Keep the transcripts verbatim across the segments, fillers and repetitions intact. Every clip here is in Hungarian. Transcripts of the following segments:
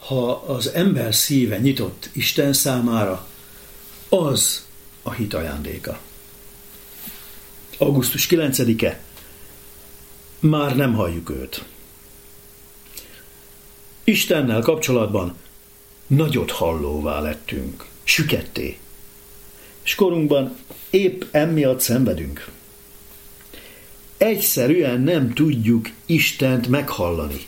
ha az ember szíve nyitott Isten számára, az a hit ajándéka. augusztus kilencedike. Már nem halljuk őt. Istennel kapcsolatban nagyot hallóvá lettünk, süketté, és korunkban épp emiatt szenvedünk. Egyszerűen nem tudjuk Istent meghallani.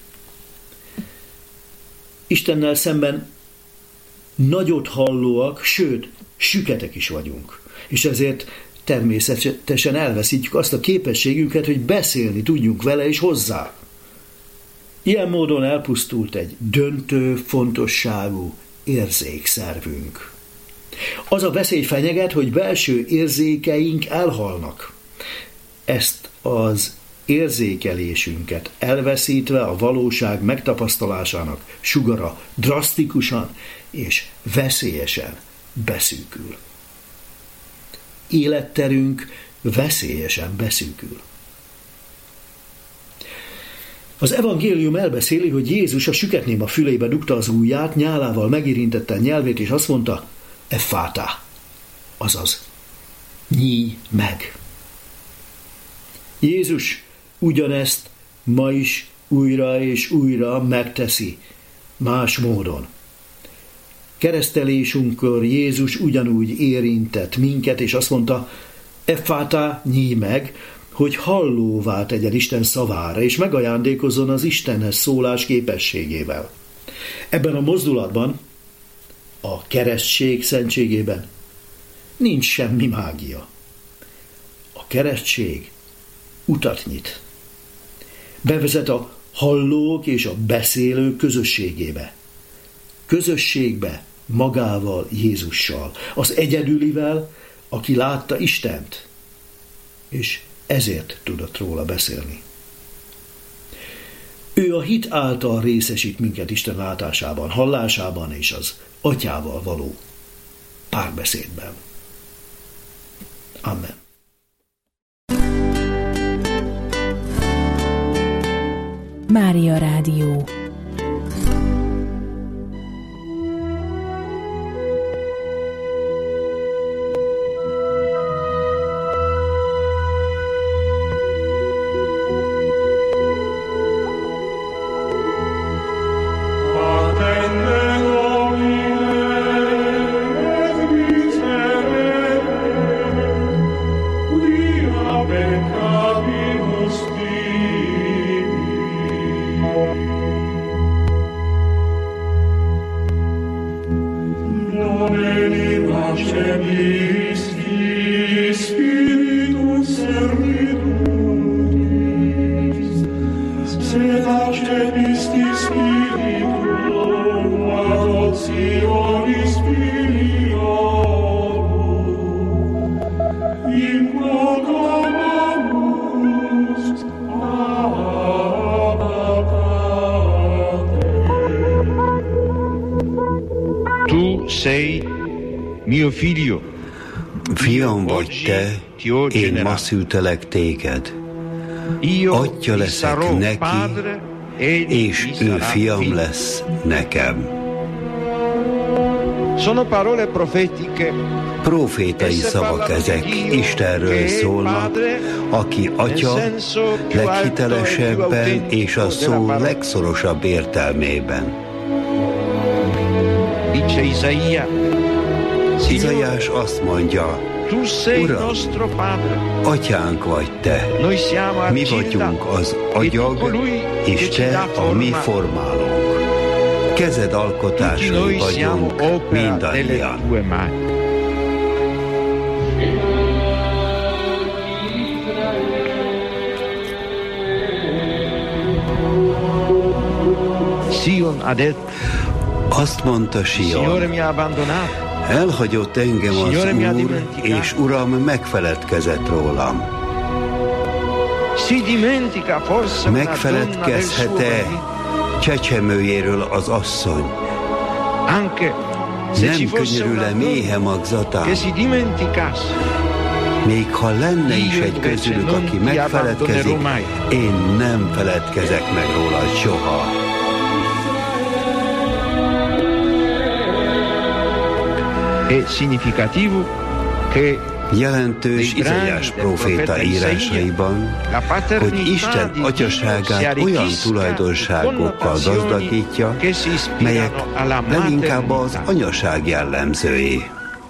Istennel szemben nagyot hallóak, sőt, süketek is vagyunk. És ezért természetesen elveszítjük azt a képességünket, hogy beszélni tudjunk vele és hozzá. Ilyen módon elpusztult egy döntő fontosságú érzékszervünk. Az a veszély fenyeget, hogy belső érzékeink elhalnak. Ezt az érzékelésünket elveszítve a valóság megtapasztalásának sugara drasztikusan és veszélyesen beszűkül. Életterünk veszélyesen beszűkül. Az evangélium elbeszéli, hogy Jézus a süketnéma fülébe dugta az ujját, nyálával megérintette a nyelvét, és azt mondta, Ephátá, azaz, nyíj meg. Jézus ugyanezt ma is újra és újra megteszi, más módon. Keresztelésünkkor Jézus ugyanúgy érintett minket, és azt mondta, Ephátá, nyíj meg, hogy hallóvá tegyen Isten szavára, és megajándékozzon az Istenhez szólás képességével. Ebben a mozdulatban, a keresztség szentségében nincs semmi mágia. A keresztség utat nyit. Bevezet a hallók és a beszélők közösségébe. Közösségbe magával, Jézussal, az egyedülivel, aki látta Istent, és ezért tudott róla beszélni. Ő a hit által részesít minket Isten látásában, hallásában és az Atyával való párbeszédben. Amen. Mária Rádió. Fiam vagy te, én ma szültelek téged. Atya leszek neki, és ő fiam lesz nekem. Profétai szavak ezek, Istenről szólnak, aki Atya leghitelesebben és a szó legszorosabb értelmében. Izaiás azt mondja, Uram, Atyánk vagy te, mi vagyunk az agyag, és te a mi formálónk. Kezed alkotásai vagyunk mindannyian. Azt mondta Sion, elhagyott engem az Úr, és Uram megfeledkezett rólam. Megfeledkezhet-e csecsemőjéről az asszony? Nem könyörül-e méhe magzatán? Még ha lenne is egy közülük, aki megfeledkezik, én nem feledkezek meg róla soha. Jelentős Izaiás próféta írásaiban, hogy Isten atyaságát olyan tulajdonságokkal gazdagítja, melyek leginkább az anyaság jellemzői.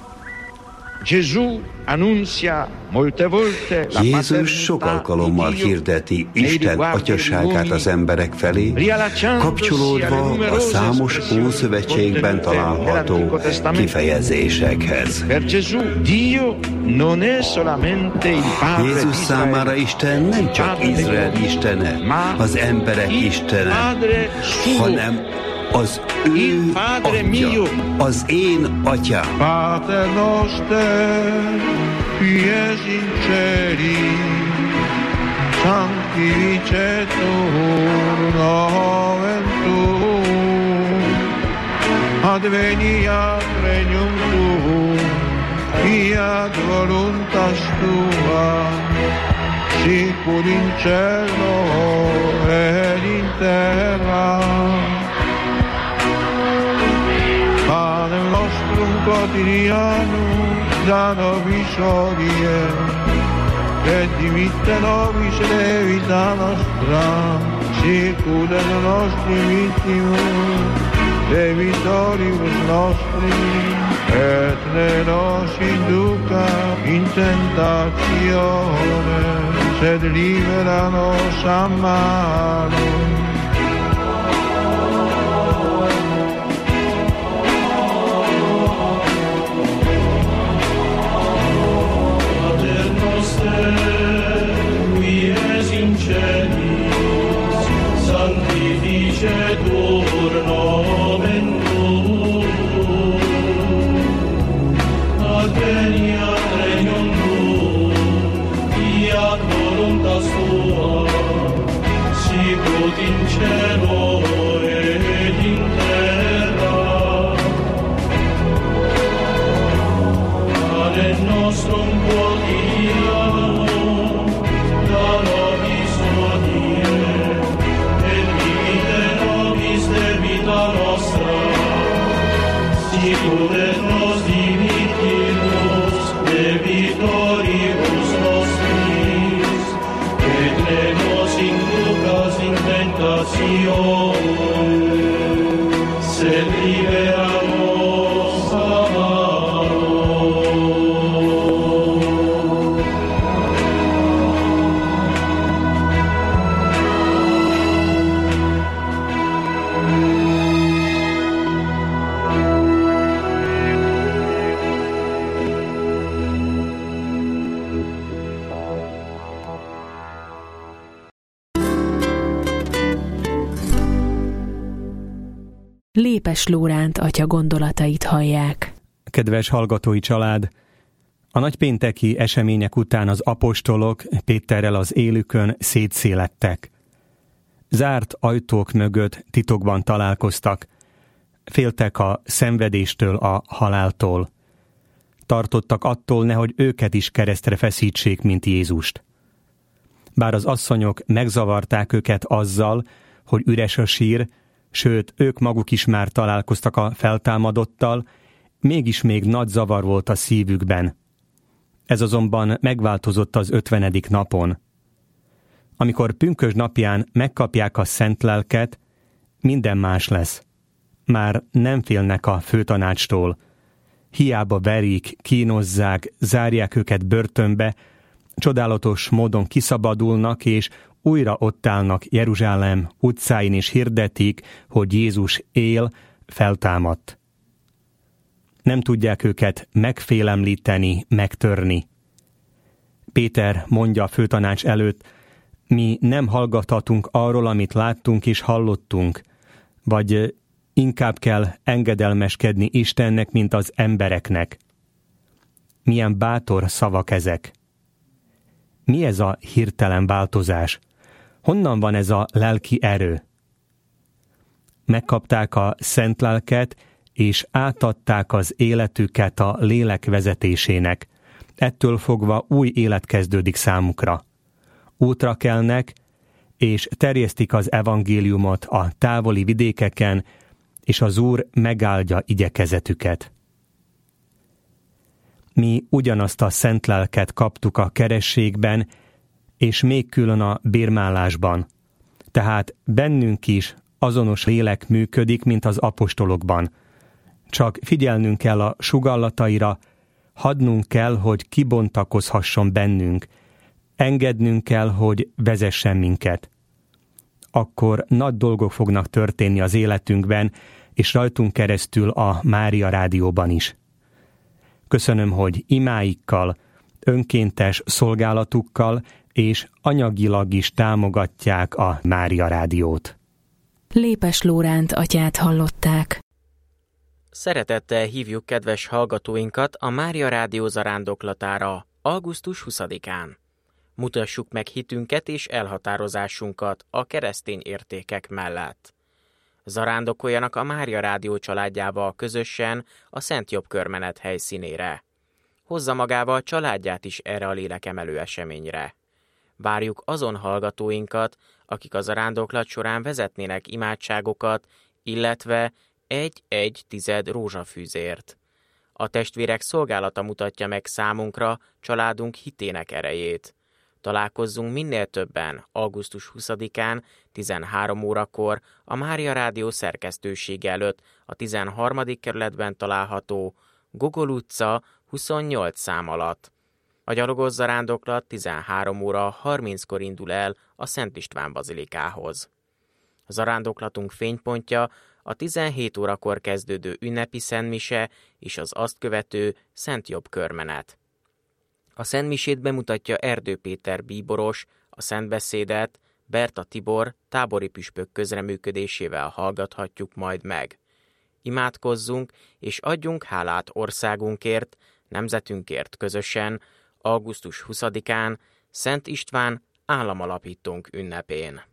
Jézus sok alkalommal hirdeti Isten atyaságát az emberek felé, kapcsolódva a számos Ószövetségben található kifejezésekhez. Jézus számára Isten nem csak Izrael istene, az emberek istene, hanem az ő atya, az én atyám. Pater noster, qui es in celi, sanctificetur nomen tuum, adveniat regnum tuum, fiat voluntas tua, sicur in cielo et in terra. Panem nostrum quotidianum da nobis hodie, et dimitte nobis debita nostra, sicut et nostri vittimus debitoribus nostri, et ne nos induca in tentatione, sed libera nos a malo. Qui es in celis, sanctificetur nomen tuum, adveniat regnum tuum, fiat voluntas tua, sicut in cielo et in terra. Panem nostrum quotidianum da nobis hodie, et dimitte nobis debita nostra, sicut et nos dimittimus debitoribus nostris, et ne nos inducas in tentatione, sed libera nos a malo. Lépes Lóránt atya gondolatait hallják. Kedves hallgatói család! A nagypénteki események után az apostolok Péterrel az élükön szétszélettek. Zárt ajtók mögött titokban találkoztak, féltek a szenvedéstől, a haláltól. Tartottak attól, nehogy őket is keresztre feszítsék, mint Jézust. Bár az asszonyok megzavarták őket azzal, hogy üres a sír, sőt, ők maguk is már találkoztak a feltámadottal, mégis még nagy zavar volt a szívükben. Ez azonban megváltozott az ötvenedik napon. Amikor pünkösd napján megkapják a szent lelket, minden más lesz. Már nem félnek a főtanácstól. Hiába verik, kínozzák, zárják őket börtönbe, csodálatos módon kiszabadulnak, és újra ott állnak Jeruzsálem utcáin, és hirdetik, hogy Jézus él, feltámadt. Nem tudják őket megfélemlíteni, megtörni. Péter mondja a főtanács előtt, mi nem hallgathatunk arról, amit láttunk és hallottunk, vagy inkább kell engedelmeskedni Istennek, mint az embereknek. Milyen bátor szavak ezek! Mi ez a hirtelen változás? Honnan van ez a lelki erő? Megkapták a szent lelket, és átadták az életüket a lélek vezetésének. Ettől fogva új élet kezdődik számukra. Útra kelnek, és terjesztik az evangéliumot a távoli vidékeken, és az Úr megáldja igyekezetüket. Mi ugyanazt a szent lelket kaptuk a kerességben, és még külön a bérmálásban. Tehát bennünk is azonos lélek működik, mint az apostolokban. Csak figyelnünk kell a sugallataira, hadnunk kell, hogy kibontakozhasson bennünk, engednünk kell, hogy vezessen minket. Akkor nagy dolgok fognak történni az életünkben, és rajtunk keresztül a Mária Rádióban is. Köszönöm, hogy imáikkal, önkéntes szolgálatukkal és anyagilag is támogatják a Mária Rádiót. Lépes Lóránt atyát hallották. Szeretettel hívjuk kedves hallgatóinkat a Mária Rádió zarándoklatára augusztus huszadikán. Mutassuk meg hitünket és elhatározásunkat a keresztény értékek mellett. Zarándokoljanak a Mária Rádió családjával közösen a Szent Jobb-körmenet helyszínére. Hozza magával a családját is erre a lélekemelő eseményre. Várjuk azon hallgatóinkat, akik a zarándoklat során vezetnének imádságokat, illetve egy-egy tized rózsafűzért. A testvérek szolgálata mutatja meg számunkra családunk hitének erejét. Találkozzunk minél többen augusztus huszadikán tizenhárom órakor a Mária Rádió szerkesztősége előtt a tizenharmadik kerületben található Gogol utca huszonnyolc szám alatt. A gyalogos zarándoklat tizenhárom óra harminckor indul el a Szent István bazilikához. A zarándoklatunk fénypontja a tizenhét órakor kezdődő ünnepi szentmise és az azt követő Szent Jobb-körmenet. A szentmisét bemutatja Erdő Péter bíboros, a szentbeszédet Berta Tibor tábori püspök közreműködésével hallgathatjuk majd meg. Imádkozzunk és adjunk hálát országunkért, nemzetünkért közösen, augusztus huszadikán Szent István államalapítónk ünnepén.